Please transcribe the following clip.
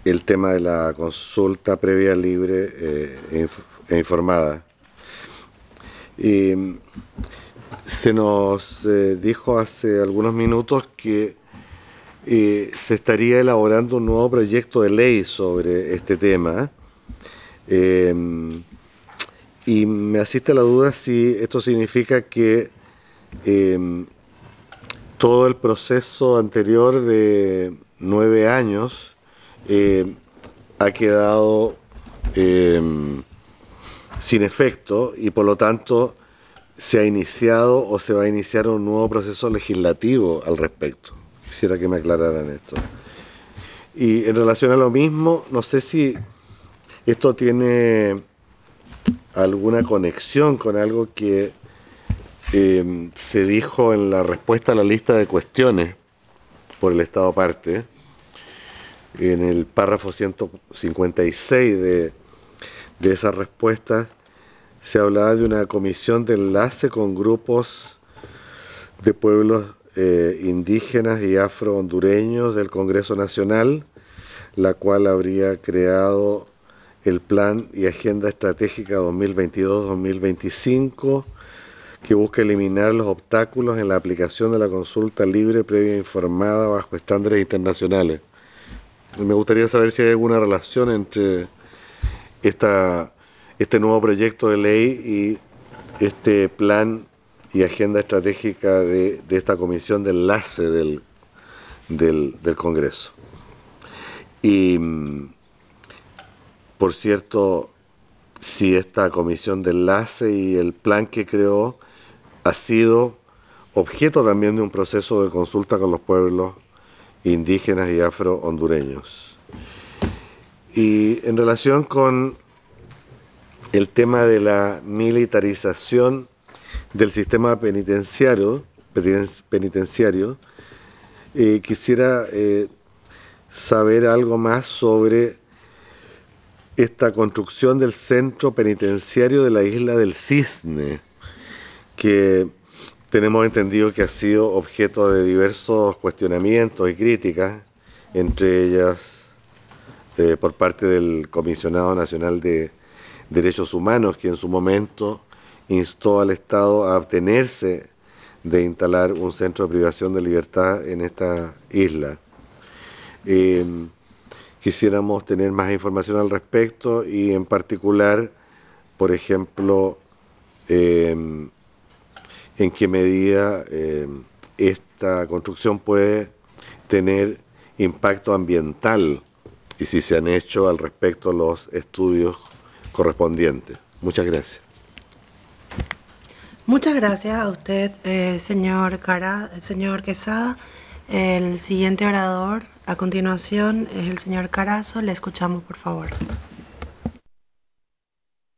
el tema de la consulta previa, libre e informada. Y se nos dijo hace algunos minutos que se estaría elaborando un nuevo proyecto de ley sobre este tema. Eh, y me asiste la duda si esto significa que eh, todo el proceso anterior de 9 años ha quedado eh, sin efecto y por lo tanto se ha iniciado o se va a iniciar un nuevo proceso legislativo al respecto. Quisiera que me aclararan esto. Y en relación a lo mismo, no sé si esto tiene alguna conexión con algo que se dijo en la respuesta a la lista de cuestiones por el Estado parte, en el párrafo 156 de esa respuesta se hablaba de una comisión de enlace con grupos de pueblos indígenas y afro-hondureños del Congreso Nacional, la cual habría creado el Plan y Agenda Estratégica 2022-2025, que busca eliminar los obstáculos en la aplicación de la consulta libre, previa e informada bajo estándares internacionales. Me gustaría saber si hay alguna relación entre esta, este nuevo proyecto de ley y este plan y agenda estratégica de esta comisión de enlace del Congreso. Y, por cierto, si esta comisión de enlace y el plan que creó ha sido objeto también de un proceso de consulta con los pueblos indígenas y afro-hondureños. Y en relación con el tema de la militarización del sistema penitenciario, quisiera saber algo más sobre esta construcción del centro penitenciario de la isla del Cisne, que tenemos entendido que ha sido objeto de diversos cuestionamientos y críticas, entre ellas por parte del Comisionado Nacional de Derechos Humanos, que en su momento instó al Estado a abstenerse de instalar un centro de privación de libertad en esta isla. Eh, Quisiéramos tener más información al respecto y en particular, por ejemplo, en qué medida esta construcción puede tener impacto ambiental y si se han hecho al respecto los estudios correspondientes. Muchas gracias. Muchas gracias a usted, señor Quesada. El siguiente orador a continuación es el señor Carazo. Le escuchamos, por favor.